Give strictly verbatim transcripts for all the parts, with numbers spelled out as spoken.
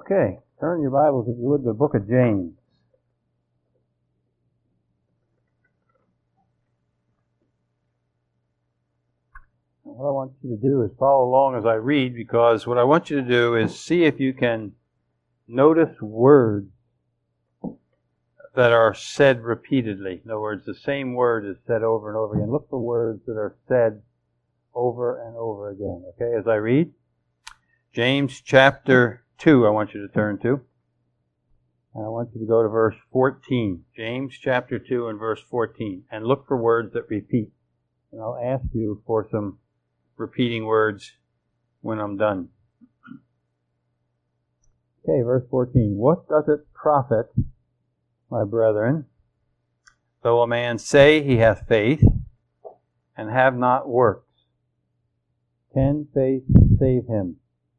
Okay, turn your Bibles, if you would, to the book of James. What I want you to do is follow along as I read, because what I want you to do is see if you can notice words that are said repeatedly. In other words, the same word is said over and over again. Look for words that are said over and over again. Okay, as I read, James chapter two, I want you to turn to. And I want you to go to verse fourteen. James chapter two and verse fourteen. And look for words that repeat. And I'll ask you for some repeating words when I'm done. Okay, verse fourteen. What doth it profit, my brethren, though a man say he hath faith, and have not works? Can faith save him?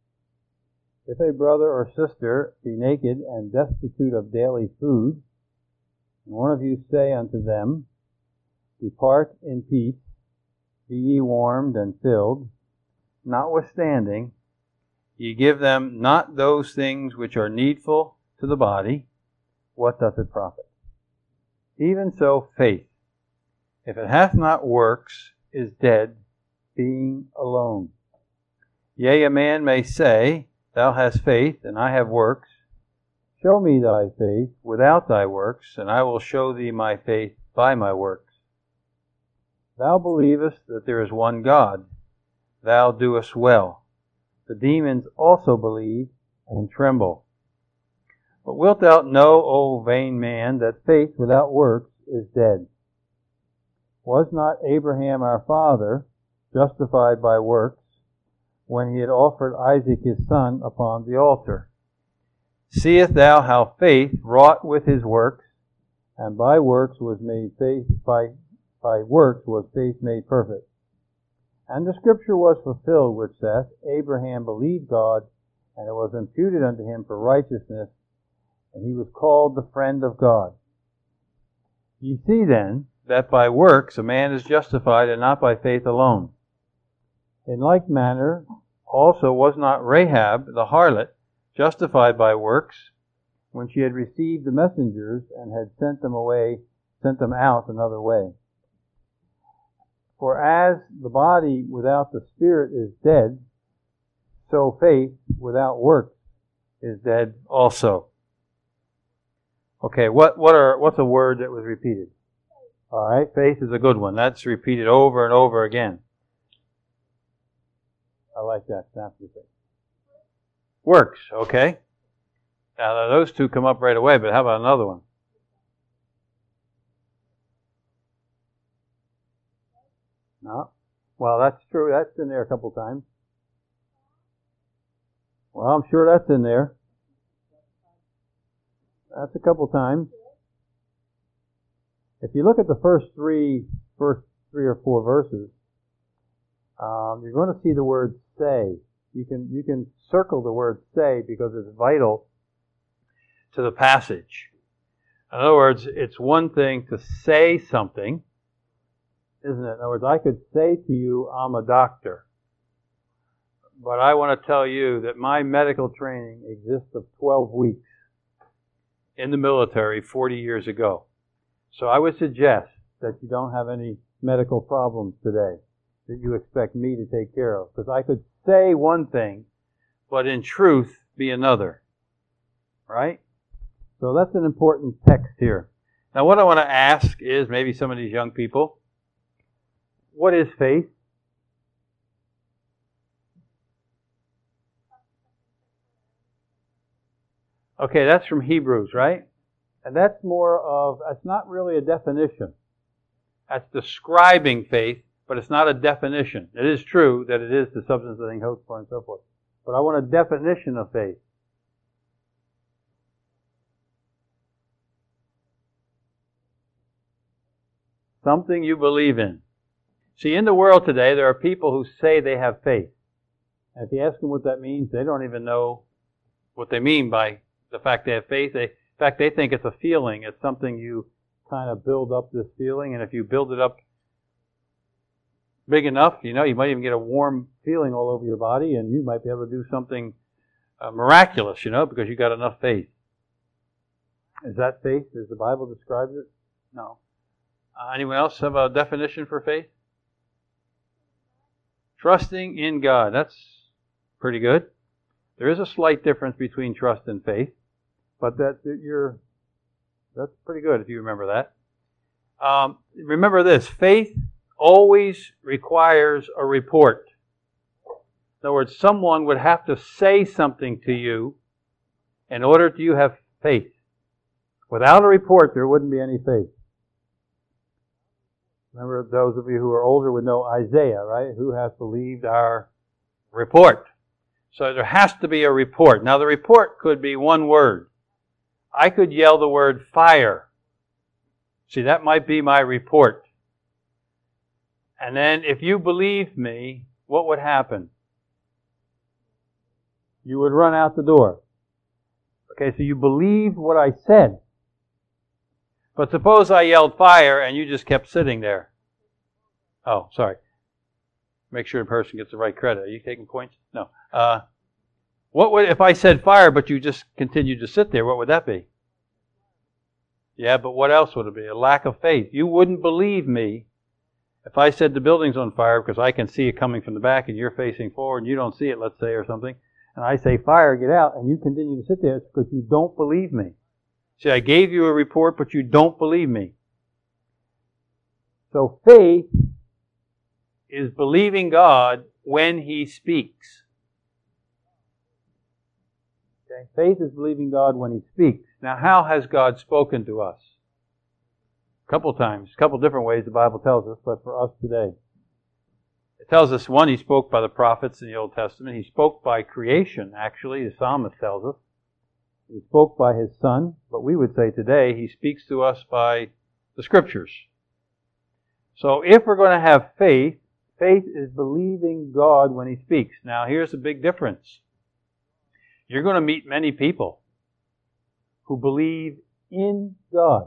If a brother or sister be naked and destitute of daily food, and one of you say unto them, Depart in peace, be ye warmed and filled, notwithstanding, ye give them not those things which are needful to the body, what doth it profit? Even so faith, if it hath not works, is dead, being alone. Yea, a man may say, Thou hast faith, and I have works. Show me thy faith without thy works, and I will show thee my faith by my works. Thou believest that there is one God. Thou doest well. The demons also believe and tremble. But wilt thou know, O vain man, that faith without works is dead? Was not Abraham our father justified by works, when he had offered Isaac his son upon the altar? Seest thou how faith wrought with his works, and by works was made faith by by works was faith made perfect. And the scripture was fulfilled which saith, Abraham believed God, and it was imputed unto him for righteousness, and he was called the friend of God. Ye see then that by works a man is justified, and not by faith alone. In like manner, also was not Rahab the harlot justified by works, when she had received the messengers and had sent them away, sent them out another way. For as the body without the spirit is dead, so faith without works is dead also. Okay, what what are what's a word that was repeated? All right, faith is a good one. That's repeated over and over again. I like that. Snap your face. Works, okay. Now those two come up right away, but how about another one? No. Well, that's true. That's in there a couple times. Well, I'm sure that's in there. That's a couple times. If you look at the first three, first three or four verses, um, you're going to see the word say. You can you can circle the word say because it's vital to the passage. In other words, it's one thing to say something, isn't it? In other words, I could say to you, I'm a doctor. But I want to tell you that my medical training exists of twelve weeks in the military forty years ago. So I would suggest that you don't have any medical problems today that you expect me to take care of. Because I could say one thing, but in truth be another. Right? So that's an important text here. Now what I want to ask is, maybe some of these young people, what is faith? Okay, that's from Hebrews, right? And that's more of, it's not really a definition. That's describing faith, but it's not a definition. It is true that it is the substance of things hoped for and so forth. But I want a definition of faith. Something you believe in. See, in the world today, there are people who say they have faith. And if you ask them what that means, they don't even know what they mean by the fact they have faith. They, in fact, they think it's a feeling. It's something you kind of build up this feeling, and if you build it up big enough, you know, you might even get a warm feeling all over your body, and you might be able to do something uh, miraculous, you know, because you got enough faith. Is that faith as the Bible describes it? No. Uh, anyone else have a definition for faith? Trusting in God. That's pretty good. There is a slight difference between trust and faith, but that you're that's pretty good if you remember that. Um, remember this: faith always requires a report. In other words, someone would have to say something to you in order to you have faith. Without a report, there wouldn't be any faith. Remember, those of you who are older would know Isaiah, right? Who has believed our report? So there has to be a report. Now, the report could be one word. I could yell the word fire. See, that might be my report. And then if you believed me, what would happen? You would run out the door. Okay, so you believed what I said. But suppose I yelled fire and you just kept sitting there. Oh, sorry. Make sure the person gets the right credit. Are you taking points? No. Uh, what would, if I said fire but you just continued to sit there, what would that be? Yeah, but what else would it be? A lack of faith. You wouldn't believe me if I said the building's on fire because I can see it coming from the back and you're facing forward and you don't see it, let's say, or something. And I say, fire, get out, and you continue to sit there. It's because you don't believe me. See, I gave you a report, but you don't believe me. So faith is believing God when He speaks. Okay? Faith is believing God when He speaks. Now, how has God spoken to us? A couple times, a couple different ways the Bible tells us, but for us today. It tells us, one, He spoke by the prophets in the Old Testament. He spoke by creation, actually, the psalmist tells us. He spoke by His Son, but we would say today He speaks to us by the Scriptures. So if we're going to have faith, faith is believing God when He speaks. Now here's the big difference. You're going to meet many people who believe in God.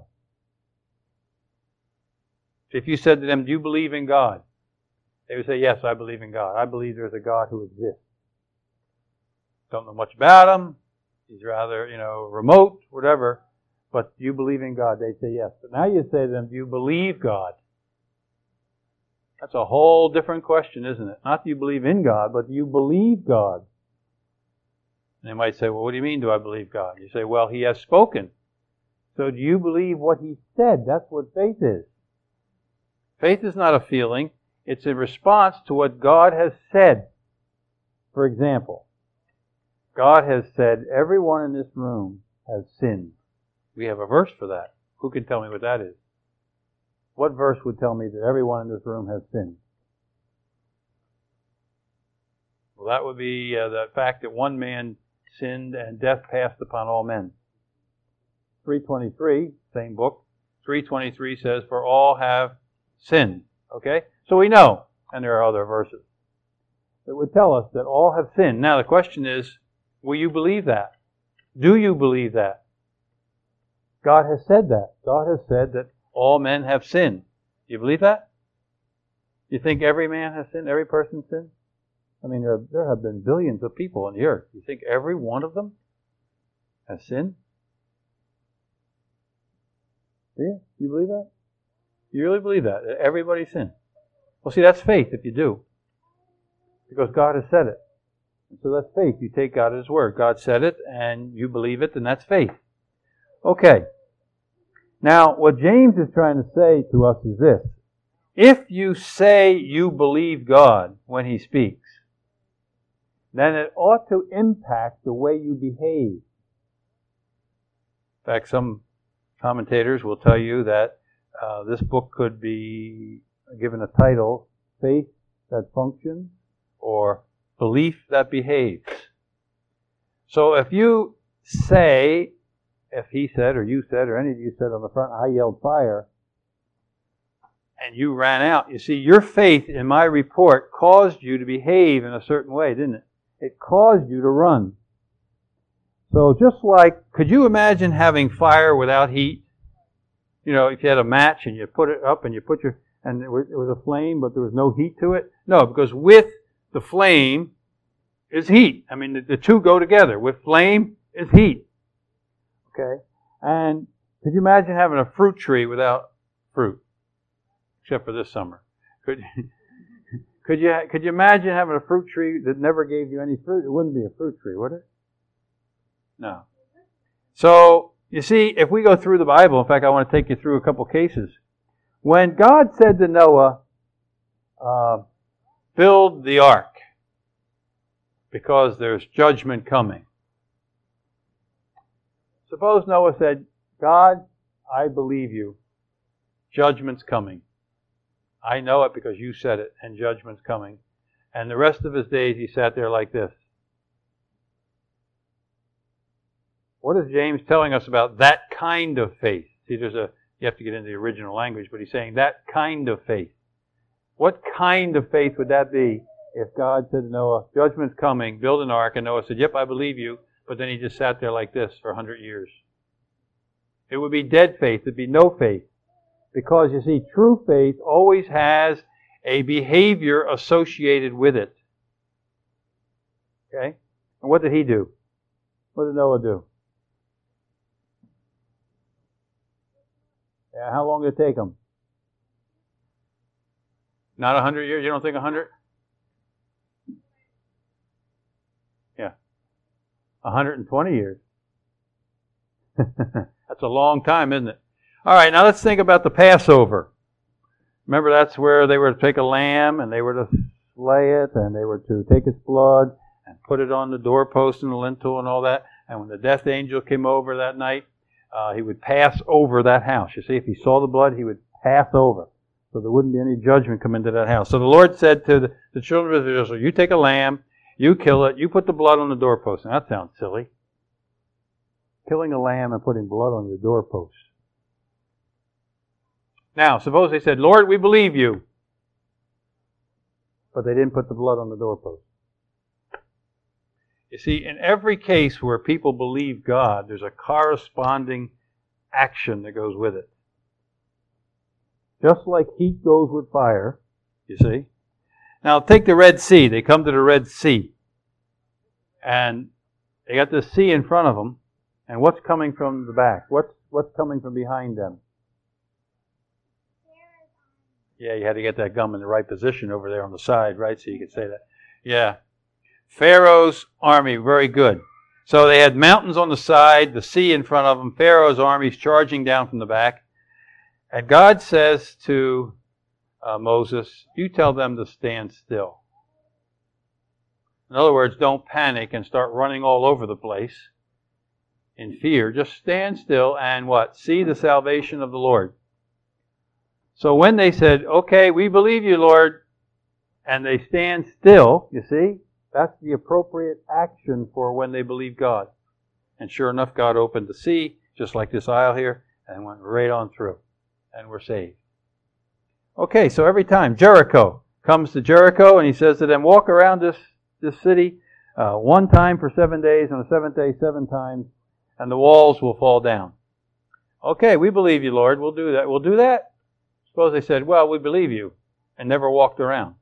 If you said to them, do you believe in God? They would say, yes, I believe in God. I believe there's a God who exists. Don't know much about Him. He's rather, you know, remote, whatever. But do you believe in God? They'd say yes. But now you say to them, do you believe God? That's a whole different question, isn't it? Not do you believe in God, but do you believe God? And they might say, well, what do you mean do I believe God? You say, well, He has spoken. So do you believe what He said? That's what faith is. Faith is not a feeling. It's a response to what God has said. For example, God has said, everyone in this room has sinned. We have a verse for that. Who can tell me what that is? What verse would tell me that everyone in this room has sinned? Well, that would be uh, the fact that one man sinned and death passed upon all men. three twenty-three, same book, three twenty-three says, for all have sinned. Okay? So we know, and there are other verses, that would tell us that all have sinned. Now the question is, will you believe that? Do you believe that? God has said that. God has said that all men have sinned. Do you believe that? You think every man has sinned? Every person sinned? I mean, there, there have been billions of people on the earth. You think every one of them has sinned? Do you? Do you believe that? Do you really believe that? That everybody sinned? Well, see, that's faith if you do. Because God has said it. So that's faith. You take God at His word. God said it and you believe it, then that's faith. Okay. Now, what James is trying to say to us is this. If you say you believe God when He speaks, then it ought to impact the way you behave. In fact, some commentators will tell you that uh, this book could be given a title, Faith That Functions, or Belief That Behaves. So if you say, if he said, or you said, or any of you said on the front, I yelled fire, and you ran out, you see, your faith in my report caused you to behave in a certain way, didn't it? It caused you to run. So just like, could you imagine having fire without heat? You know, if you had a match and you put it up and you put your, and it was, it was a flame, but there was no heat to it? No, because with the flame, is heat. I mean, the, the two go together. With flame is heat. Okay? And could you imagine having a fruit tree without fruit? Except for this summer. Could could you could you imagine having a fruit tree that never gave you any fruit? It wouldn't be a fruit tree, would it? No. So, you see, if we go through the Bible, in fact, I want to take you through a couple cases. When God said to Noah, uh, build the ark, because there's judgment coming. Suppose Noah said, God, I believe you. Judgment's coming. I know it because you said it, and judgment's coming. And the rest of his days he sat there like this. What is James telling us about that kind of faith? See, there's a, you have to get into the original language, but he's saying that kind of faith. What kind of faith would that be if God said to Noah, judgment's coming, build an ark, and Noah said, yep, I believe you, but then he just sat there like this for a hundred years? It would be dead faith. It'd be no faith. Because, you see, true faith always has a behavior associated with it. Okay? And what did he do? What did Noah do? Yeah, how long did it take him? Not a hundred years? You don't think a hundred? Yeah. A hundred and twenty years. That's a long time, isn't it? All right, now let's think about the Passover. Remember, that's where they were to take a lamb and they were to slay it and they were to take its blood and put it on the doorpost and the lintel and all that. And when the death angel came over that night, uh, he would pass over that house. You see, if he saw the blood, he would pass over. So there wouldn't be any judgment come into that house. So the Lord said to the, the children of Israel, you take a lamb, you kill it, you put the blood on the doorpost. Now that sounds silly. Killing a lamb and putting blood on your doorpost. Now, suppose they said, Lord, we believe you. But they didn't put the blood on the doorpost. You see, in every case where people believe God, there's a corresponding action that goes with it. Just like heat goes with fire, you see. Now, take the Red Sea. They come to the Red Sea. And they got the sea in front of them. And what's coming from the back? What's, what's coming from behind them? Yeah, you had to get that gum in the right position over there on the side, right? So you could say that. Yeah. Pharaoh's army, very good. So they had mountains on the side, the sea in front of them, Pharaoh's army's charging down from the back. And God says to uh, Moses, you tell them to stand still. In other words, don't panic and start running all over the place in fear. Just stand still and what? See the salvation of the Lord. So when they said, okay, we believe you, Lord, and they stand still, you see, that's the appropriate action for when they believe God. And sure enough, God opened the sea, just like this aisle here, and went right on through. And we're saved. Okay, so every time Jericho comes to Jericho, and he says to them, walk around this, this city uh, one time for seven days, and the seventh day seven times, and the walls will fall down. Okay, we believe you, Lord. We'll do that. We'll do that. Suppose they said, well, we believe you, and never walked around.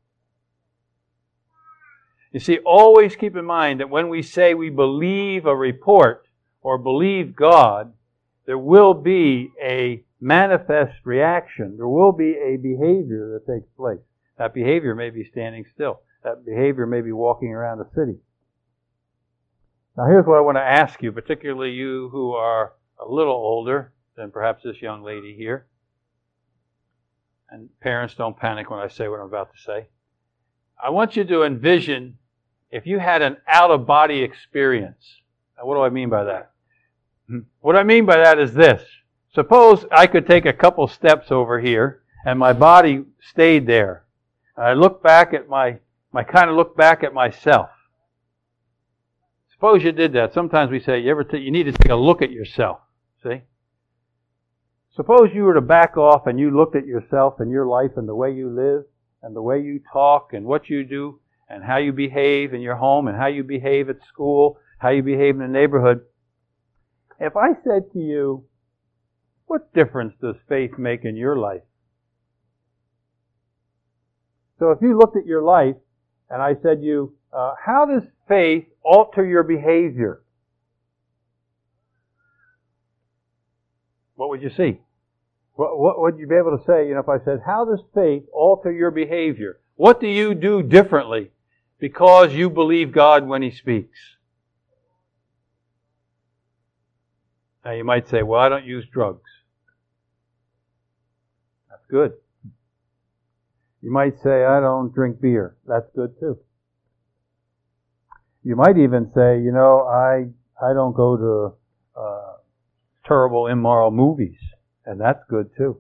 You see, always keep in mind that when we say we believe a report or believe God, there will be a manifest reaction. There will be a behavior that takes place. That behavior may be standing still. That behavior may be walking around the city. Now here's what I want to ask you, particularly you who are a little older than perhaps this young lady here. And parents, don't panic when I say what I'm about to say. I want you to envision if you had an out-of-body experience. Now, what do I mean by that? What I mean by that is this. Suppose I could take a couple steps over here and my body stayed there. And I look back at my, I kind of look back at myself. Suppose you did that. Sometimes we say, you ever t- you need to take a look at yourself. See? Suppose you were to back off and you looked at yourself and your life and the way you live and the way you talk and what you do and how you behave in your home and how you behave at school, how you behave in the neighborhood. If I said to you, what difference does faith make in your life? So if you looked at your life and I said to you, uh, how does faith alter your behavior? What would you see? What, what would you be able to say, you know, if I said, how does faith alter your behavior? What do you do differently because you believe God when He speaks? Now you might say, well, I don't use drugs. That's good. You might say, I don't drink beer. That's good too. You might even say, you know, I I don't go to uh, terrible, immoral movies. And that's good too.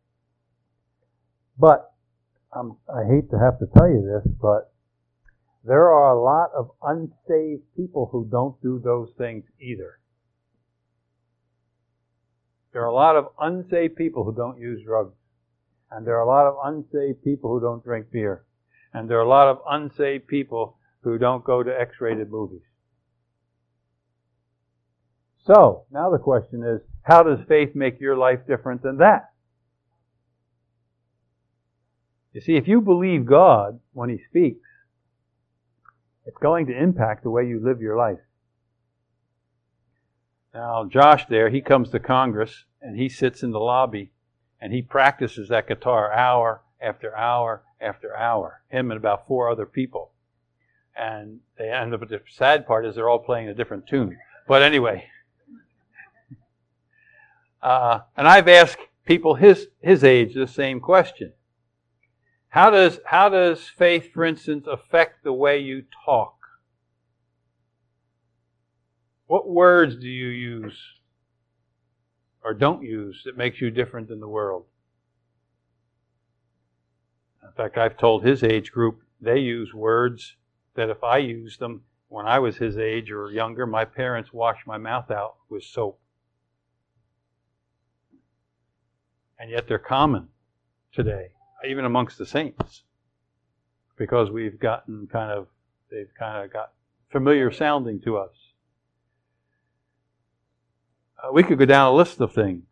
But, um, I hate to have to tell you this, but there are a lot of unsaved people who don't do those things either. There are a lot of unsaved people who don't use drugs. And there are a lot of unsaved people who don't drink beer. And there are a lot of unsaved people who don't go to X-rated movies. So, now the question is, how does faith make your life different than that? You see, if you believe God when He speaks, it's going to impact the way you live your life. Now, Josh there, he comes to Congress, and he sits in the lobby, and he practices that guitar hour after hour after hour. Him and about four other people. And they end up, the sad part is they're all playing a different tune. But anyway... Uh, and I've asked people his his age the same question. How does how does faith, for instance, affect the way you talk? What words do you use or don't use that makes you different than the world? In fact, I've told his age group they use words that if I used them when I was his age or younger, my parents washed my mouth out with soap. And yet they're common today, even amongst the saints, because we've gotten kind of, they've kind of got familiar sounding to us. Uh, we could go down a list of things.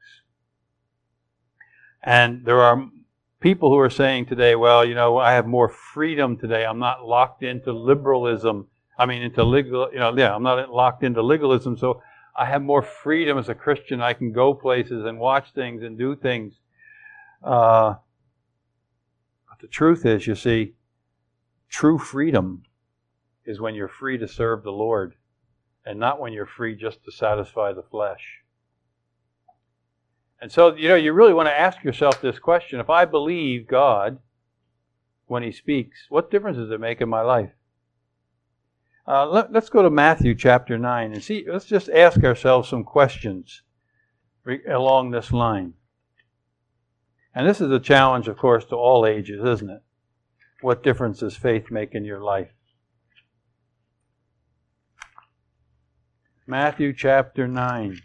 And there are people who are saying today, well, you know, I have more freedom today. I'm not locked into liberalism. I mean, into legal, you know, yeah, I'm not locked into legalism. So I have more freedom as a Christian. I can go places and watch things and do things. Uh, but the truth is, you see, true freedom is when you're free to serve the Lord and not when you're free just to satisfy the flesh. And so, you know, you really want to ask yourself this question. If I believe God when He speaks, what difference does it make in my life? Uh, let, let's go to Matthew chapter nine and see. Let's just ask ourselves some questions re- along this line. And this is a challenge, of course, to all ages, isn't it? What difference does faith make in your life? Matthew chapter nine.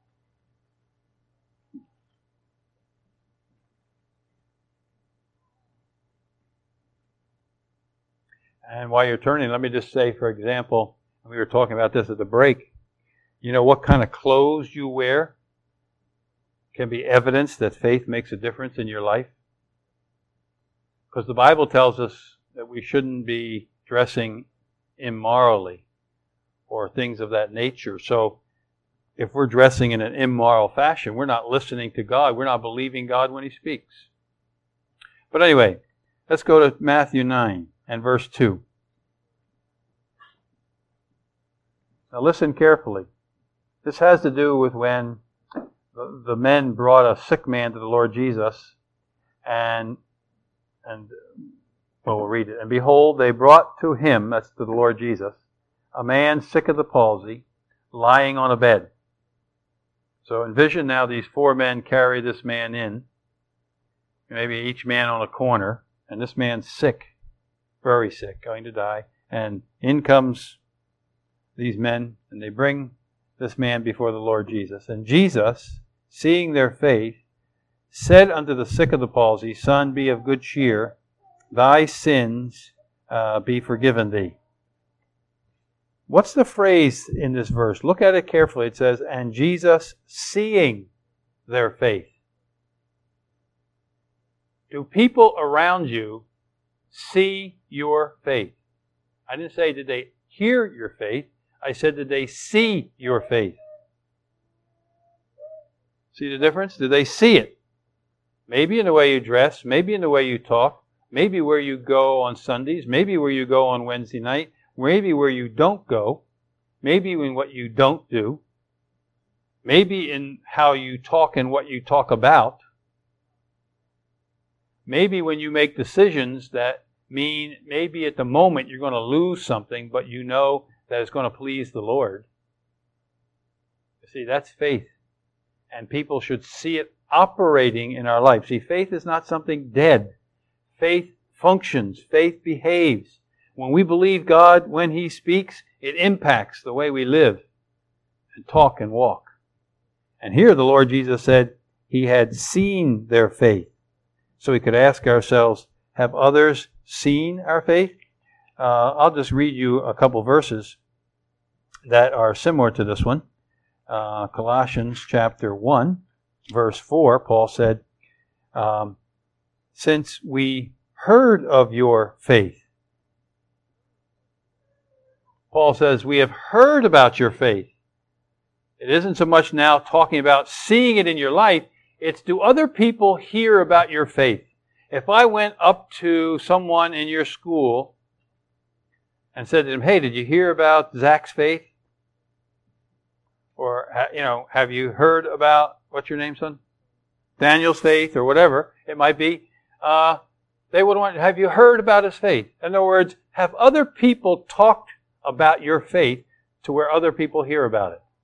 And while you're turning, let me just say, for example, we were talking about this at the break. You know, what kind of clothes you wear can be evidence that faith makes a difference in your life. Because the Bible tells us that we shouldn't be dressing immorally or things of that nature. So if we're dressing in an immoral fashion, we're not listening to God. We're not believing God when He speaks. But anyway, let's go to Matthew nine and verse two. Now listen carefully. This has to do with when the, the men brought a sick man to the Lord Jesus, and and well, we'll read it. And behold, they brought to Him, that's to the Lord Jesus, a man sick of the palsy, lying on a bed. So envision now these four men carry this man in, maybe each man on a corner, and this man's sick, very sick, going to die. And in comes these men, and they bring this man before the Lord Jesus. And Jesus, seeing their faith, said unto the sick of the palsy, Son, be of good cheer, thy sins uh, be forgiven thee. What's the phrase in this verse? Look at it carefully. It says, and Jesus, seeing their faith. Do people around you see your faith? I didn't say did they hear your faith. I said did they see your faith. See the difference? Did they see it? Maybe in the way you dress, maybe in the way you talk, maybe where you go on Sundays, maybe where you go on Wednesday night, maybe where you don't go, maybe in what you don't do, maybe in how you talk and what you talk about, maybe when you make decisions that mean maybe at the moment you're going to lose something, but you know that it's going to please the Lord. You see, that's faith. And people should see it operating in our life. See, faith is not something dead. Faith functions. Faith behaves. When we believe God, when He speaks, it impacts the way we live and talk and walk. And here the Lord Jesus said He had seen their faith. So we could ask ourselves, have others seen our faith? Uh, I'll just read you a couple verses that are similar to this one. Uh, Colossians chapter one, verse four, Paul said, um, since we heard of your faith. Paul says, we have heard about your faith. It isn't so much now talking about seeing it in your life. It's do other people hear about your faith? If I went up to someone in your school and said to them, hey, did you hear about Zach's faith? Or, you know, have you heard about, what's your name, son? Daniel's faith, or whatever it might be. Uh, they would want, have you heard about his faith? In other words, have other people talked about your faith to where other people hear about it?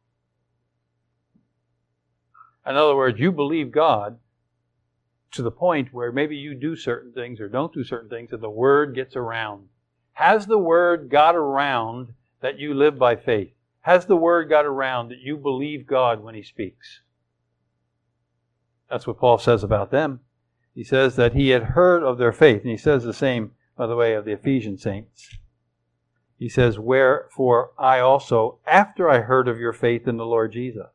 In other words, you believe God to the point where maybe you do certain things or don't do certain things and the word gets around. Has the word got around that you live by faith? Has the word got around that you believe God when He speaks? That's what Paul says about them. He says that he had heard of their faith. And he says the same, by the way, of the Ephesian saints. He says, wherefore I also, after I heard of your faith in the Lord Jesus.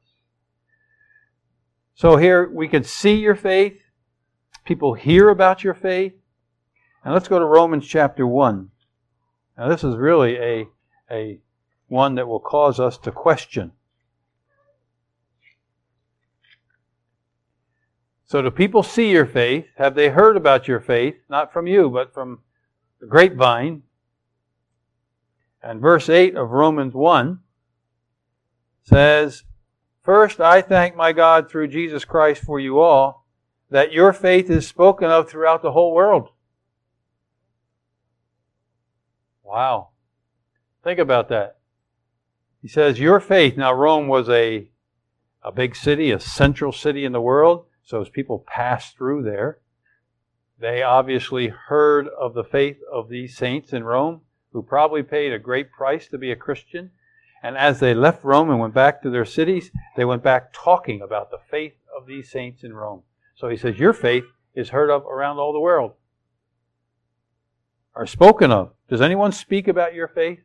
So here we can see your faith. People hear about your faith. And let's go to Romans chapter one. Now this is really a, a one that will cause us to question. So do people see your faith? Have they heard about your faith? Not from you, but from the grapevine. And verse eight of Romans one says, first, I thank my God through Jesus Christ for you all, that your faith is spoken of throughout the whole world. Wow. Think about that. He says, your faith. Now, Rome was a, a big city, a central city in the world. So as people passed through there, they obviously heard of the faith of these saints in Rome, who probably paid a great price to be a Christian. And as they left Rome and went back to their cities, they went back talking about the faith of these saints in Rome. So he says, your faith is heard of around all the world. Or spoken of. Does anyone speak about your faith?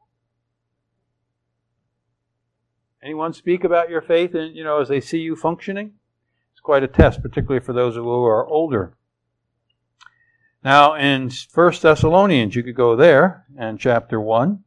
Anyone speak about your faith, and you know, as they see you functioning? It's quite a test, particularly for those who are older. Now, in First Thessalonians, you could go there, and chapter one.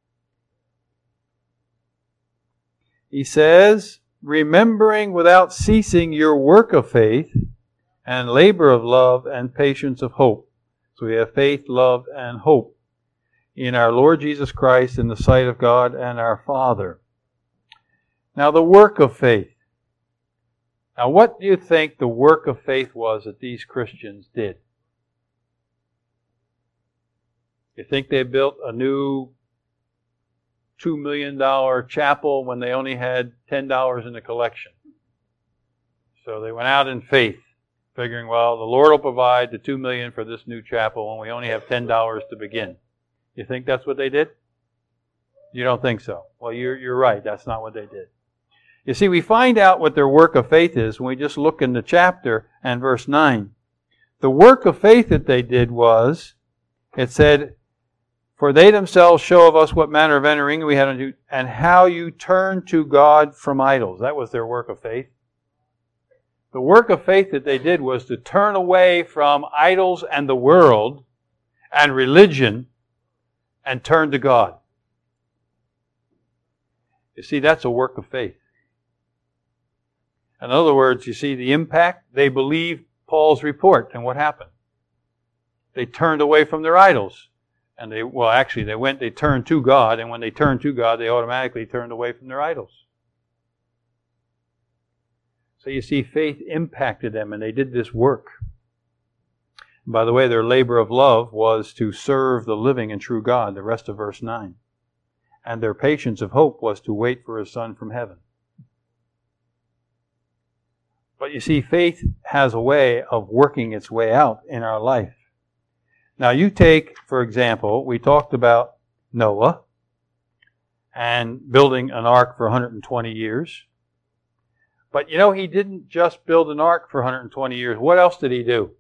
He says, remembering without ceasing your work of faith, and labor of love, and patience of hope. So we have faith, love, and hope in our Lord Jesus Christ in the sight of God and our Father. Now, the work of faith. Now, what do you think the work of faith was that these Christians did? You think they built a new two million dollars chapel when they only had ten dollars in the collection? So they went out in faith, figuring, well, the Lord will provide the two million dollars for this new chapel when we only have ten dollars to begin. You think that's what they did? You don't think so? Well, you're, you're right. That's not what they did. You see, we find out what their work of faith is when we just look in the chapter and verse nine. The work of faith that they did was, it said, for they themselves show of us what manner of entering we had unto, and how you turn to God from idols. That was their work of faith. The work of faith that they did was to turn away from idols and the world and religion and turned to God. You see, that's a work of faith. In other words, you see the impact? They believed Paul's report, and what happened? They turned away from their idols. And they, well, actually, they went, they turned to God, and when they turned to God, they automatically turned away from their idols. So you see, faith impacted them, and they did this work. And by the way, their labor of love was to serve the living and true God, the rest of verse nine. And their patience of hope was to wait for His Son from heaven. But you see, faith has a way of working its way out in our life. Now you take, for example, we talked about Noah and building an ark for one hundred twenty years. But you know, he didn't just build an ark for one hundred twenty years. What else did he do?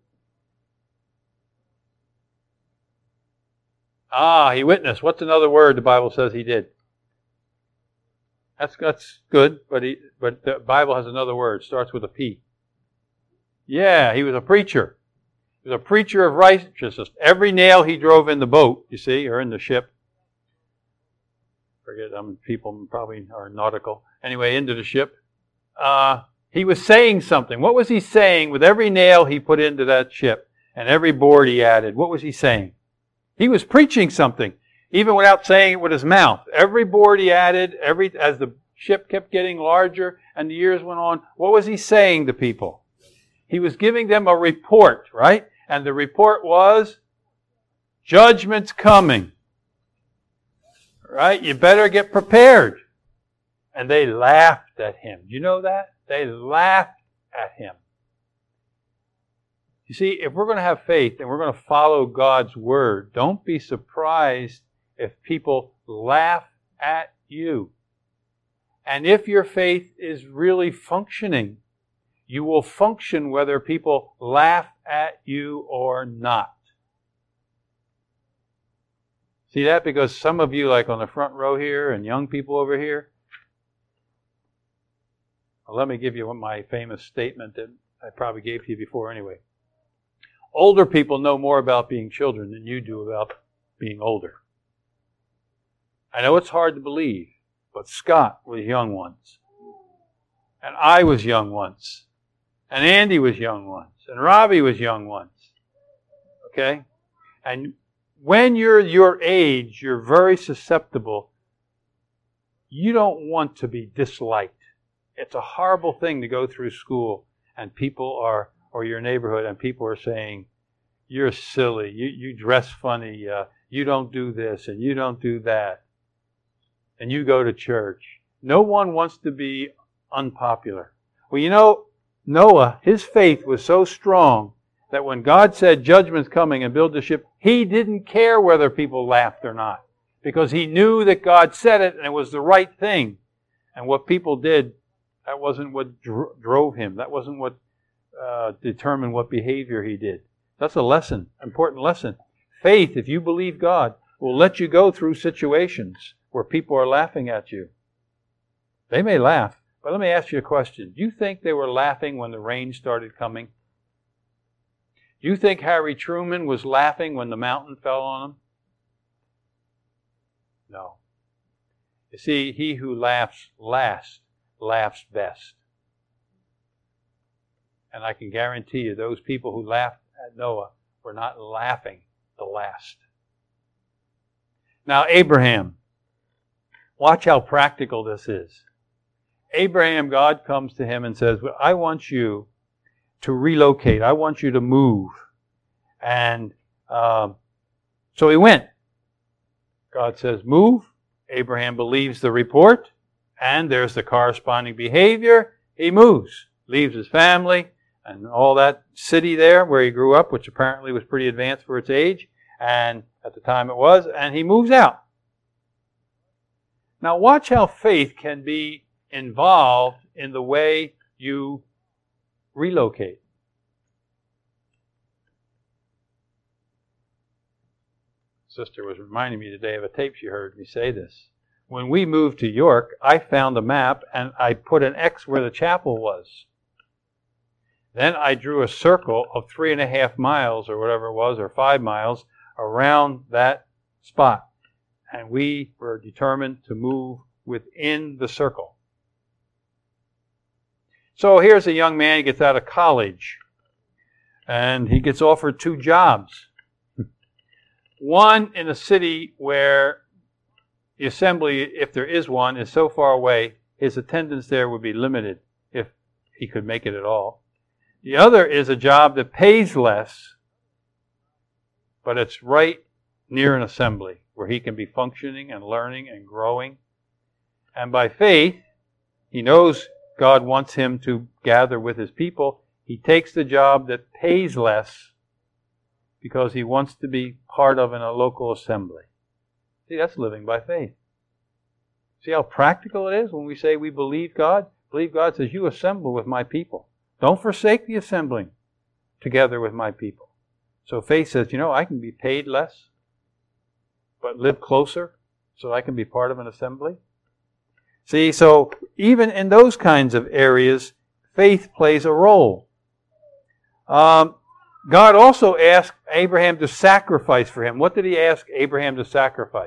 Ah, he witnessed. What's another word the Bible says he did? That's that's good, but he but the Bible has another word. It starts with a P. Yeah, he was a preacher. He was a preacher of righteousness. Every nail he drove in the boat, you see, or in the ship. Forget, um, people probably are nautical. Anyway, into the ship. Uh, he was saying something. What was he saying with every nail he put into that ship and every board he added? What was he saying? He was preaching something, even without saying it with his mouth. Every board he added, every as the ship kept getting larger and the years went on, what was he saying to people? He was giving them a report, right? And the report was, judgment's coming. Right? You better get prepared. And they laughed at him. Do you know that? They laughed at him. You see, if we're going to have faith and we're going to follow God's word, don't be surprised if people laugh at you. And if your faith is really functioning, you will function whether people laugh at you or not. See that? Because some of you, like on the front row here and young people over here, well, let me give you my famous statement that I probably gave to you before anyway. Older people know more about being children than you do about being older. I know it's hard to believe, but Scott was young once. And I was young once. And Andy was young once. And Robbie was young once. Okay? And when you're your age, you're very susceptible. You don't want to be disliked. It's a horrible thing to go through school and people are, or your neighborhood, and people are saying, you're silly, you, you dress funny, uh, you don't do this, and you don't do that. And you go to church. No one wants to be unpopular. Well, you know, Noah, his faith was so strong that when God said judgment's coming and build the ship, he didn't care whether people laughed or not. Because he knew that God said it and it was the right thing. And what people did, that wasn't what dro- drove him. That wasn't what uh, determined what behavior he did. That's a lesson, important lesson. Faith, if you believe God, will let you go through situations where people are laughing at you. They may laugh, but let me ask you a question. Do you think they were laughing when the rain started coming? Do you think Harry Truman was laughing when the mountain fell on him? No. You see, he who laughs last laughs best. And I can guarantee you those people who laughed at Noah were not laughing the last. Now, Abraham. Watch how practical this is. Abraham, God comes to him and says, well, I want you to relocate. I want you to move. And um, so he went. God says, move. Abraham believes the report. And there's the corresponding behavior. He moves. Leaves his family and all that city there where he grew up, which apparently was pretty advanced for its age. And at the time it was. And he moves out. Now watch how faith can be involved in the way you relocate. Sister was reminding me today of a tape she heard me say this. When we moved to York, I found a map and I put an X where the chapel was. Then I drew a circle of three and a half miles or whatever it was, or five miles around that spot. And we were determined to move within the circle. So here's a young man, he gets out of college. And he gets offered two jobs. One in a city where the assembly, if there is one, is so far away, his attendance there would be limited if he could make it at all. The other is a job that pays less, but it's right near an assembly where he can be functioning and learning and growing. And by faith, he knows God wants him to gather with his people. He takes the job that pays less because he wants to be part of in a local assembly. See, that's living by faith. See how practical it is when we say we believe God? Believe God says, you assemble with my people. Don't forsake the assembling together with my people. So faith says, you know, I can be paid less, but live closer so I can be part of an assembly. See, so even in those kinds of areas, faith plays a role. Um, God also asked Abraham to sacrifice for him. What did he ask Abraham to sacrifice?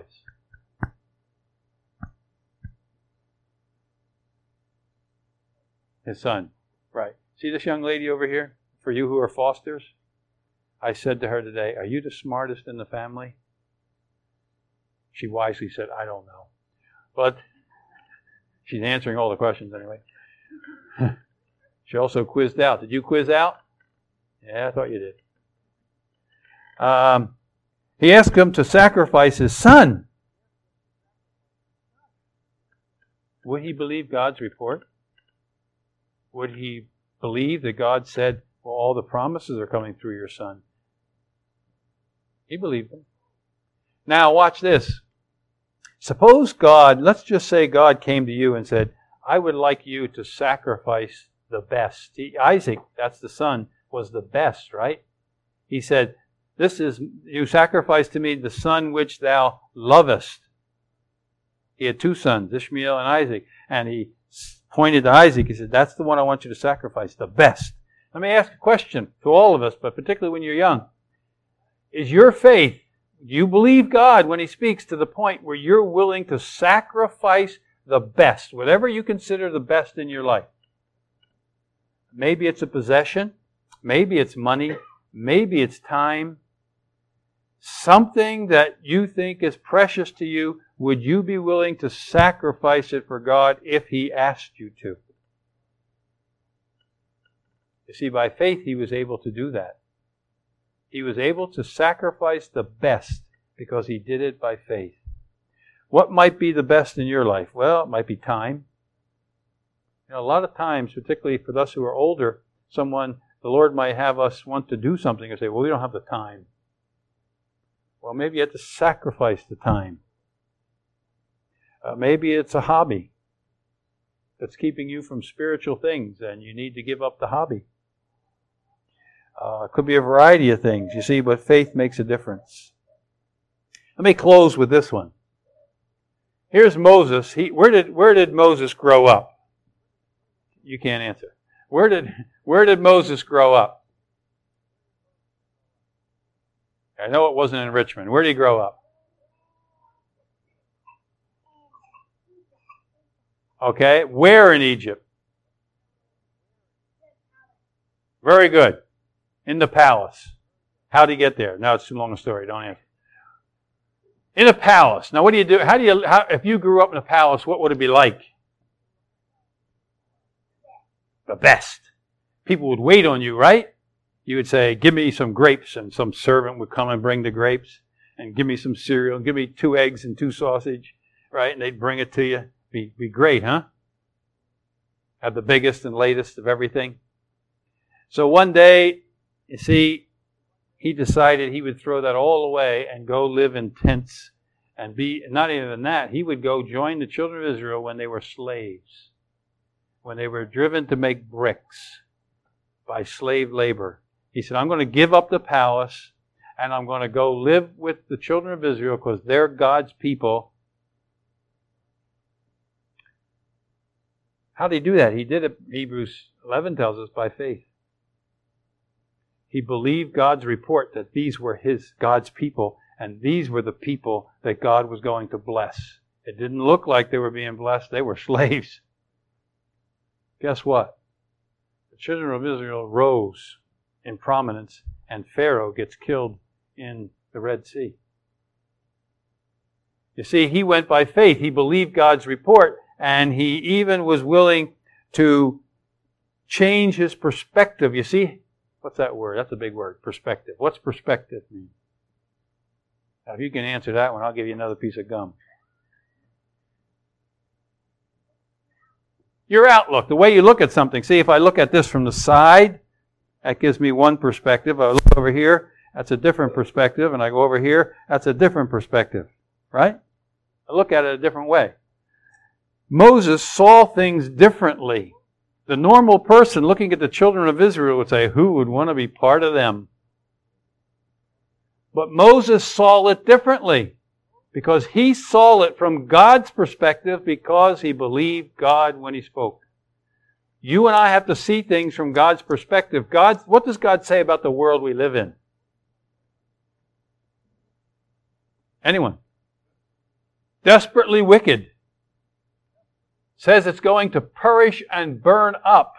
His son. Right. See this young lady over here? For you who are fosters? I said to her today, are you the smartest in the family? She wisely said, I don't know. But she's answering all the questions anyway. She also quizzed out. Did you quiz out? Yeah, I thought you did. Um, he asked him to sacrifice his son. Would he believe God's report? Would he believe that God said, well, all the promises are coming through your son? He believed them. Now, watch this. Suppose God, let's just say God came to you and said, I would like you to sacrifice the best. He, Isaac, that's the son, was the best, right? He said, this is, you sacrifice to me the son which thou lovest. He had two sons, Ishmael and Isaac. And he pointed to Isaac. He said, that's the one I want you to sacrifice, the best. Let me ask a question to all of us, but particularly when you're young. Is your faith, do you believe God when He speaks to the point where you're willing to sacrifice the best, whatever you consider the best in your life? Maybe it's a possession. Maybe it's money. Maybe it's time. Something that you think is precious to you, would you be willing to sacrifice it for God if He asked you to? You see, by faith he was able to do that. He was able to sacrifice the best because he did it by faith. What might be the best in your life? Well, it might be time. You know, a lot of times, particularly for us who are older, someone, the Lord might have us want to do something and say, well, we don't have the time. Well, maybe you have to sacrifice the time. Uh, maybe it's a hobby that's keeping you from spiritual things and you need to give up the hobby. Uh, it could be a variety of things, you see, but faith makes a difference. Let me close with this one. Here's Moses. He, where did where did Moses grow up? You can't answer. Where did where did Moses grow up? I know it wasn't in Richmond. Where did he grow up? Okay, where in Egypt? Very good. In the palace. How did he get there? No, it's too long a story. Don't answer. In a palace. Now, what do you do? How do you? How, if you grew up in a palace, what would it be like? The best. People would wait on you, right? You would say, "Give me some grapes," and some servant would come and bring the grapes, and give me some cereal, and give me two eggs and two sausage, right? And they'd bring it to you. Be be great, huh? Have the biggest and latest of everything. So one day, you see, he decided he would throw that all away and go live in tents and be, not even that, he would go join the children of Israel when they were slaves, when they were driven to make bricks by slave labor. He said, I'm going to give up the palace and I'm going to go live with the children of Israel because they're God's people. How did he do that? He did it, Hebrews eleven tells us, by faith. He believed God's report that these were his, God's people, And these were the people that God was going to bless. It didn't look like they were being blessed. They were slaves. Guess what? The children of Israel rose in prominence, and Pharaoh gets killed in the Red Sea. You see, he went by faith. He believed God's report, and he even was willing to change his perspective. You see, what's that word? That's a big word, perspective. What's perspective mean? Now, if you can answer that one, I'll give you another piece of gum. Your outlook, the way you look at something. See, if I look at this from the side, that gives me one perspective. I look over here, that's a different perspective. And I go over here, that's a different perspective. Right? I look at it a different way. Moses saw things differently. The normal person looking at the children of Israel would say, who would want to be part of them? But Moses saw it differently because he saw it from God's perspective because he believed God when he spoke. You and I have to see things from God's perspective. God, what does God say about the world we live in? Anyone? Desperately wicked. Says it's going to perish and burn up.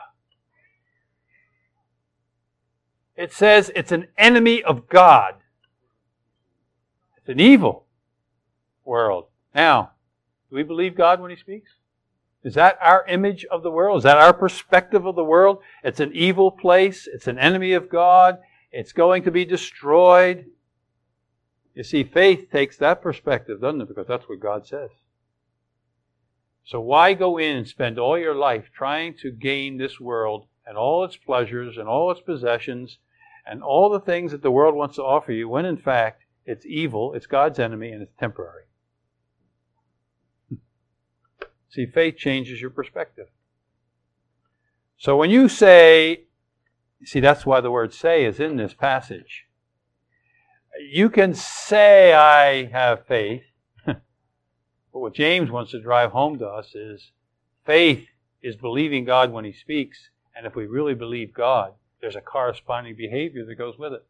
It says it's an enemy of God. It's an evil world. Now, do we believe God when he speaks? Is that our image of the world? Is that our perspective of the world? It's an evil place. It's an enemy of God. It's going to be destroyed. You see, faith takes that perspective, doesn't it? Because that's what God says. So why go in and spend all your life trying to gain this world and all its pleasures and all its possessions and all the things that the world wants to offer you when in fact it's evil, it's God's enemy, and it's temporary? See, faith changes your perspective. So when you say, see, that's why the word say is in this passage. You can say, I have faith. But what James wants to drive home to us is faith is believing God when he speaks. And if we really believe God, there's a corresponding behavior that goes with it.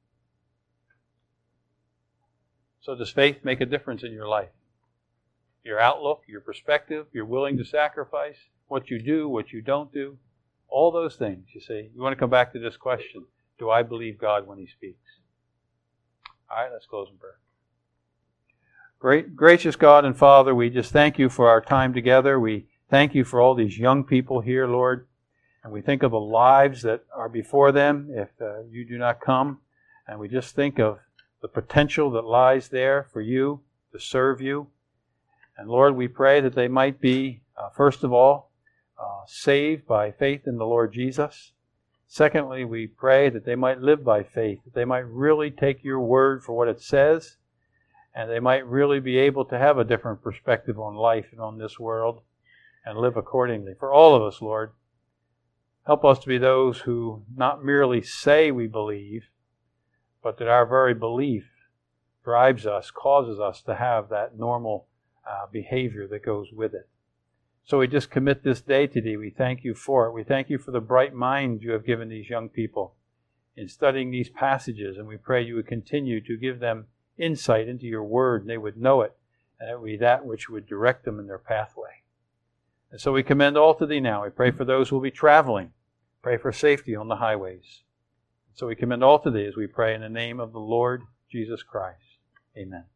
So does faith make a difference in your life? Your outlook, your perspective, you're willing to sacrifice, what you do, what you don't do, all those things, you see. You want to come back to this question. Do I believe God when he speaks? All right, let's close in prayer. Great, gracious God and Father, we just thank you for our time together. We thank you for all these young people here, Lord. And we think of the lives that are before them if uh, you do not come. And we just think of the potential that lies there for you to serve you. And Lord, we pray that they might be, uh, first of all, uh, saved by faith in the Lord Jesus. Secondly, we pray that they might live by faith, that they might really take your word for what it says, and they might really be able to have a different perspective on life and on this world and live accordingly. For all of us, Lord, help us to be those who not merely say we believe, but that our very belief drives us, causes us to have that normal uh, behavior that goes with it. So we just commit this day to thee. We thank you for it. We thank you for the bright mind you have given these young people in studying these passages. And we pray you would continue to give them insight into your word, and they would know it, and it would be that which would direct them in their pathway. And so we commend all to thee now. We pray for those who will be traveling. Pray for safety on the highways. So we commend all to thee as we pray in the name of the Lord Jesus Christ. Amen.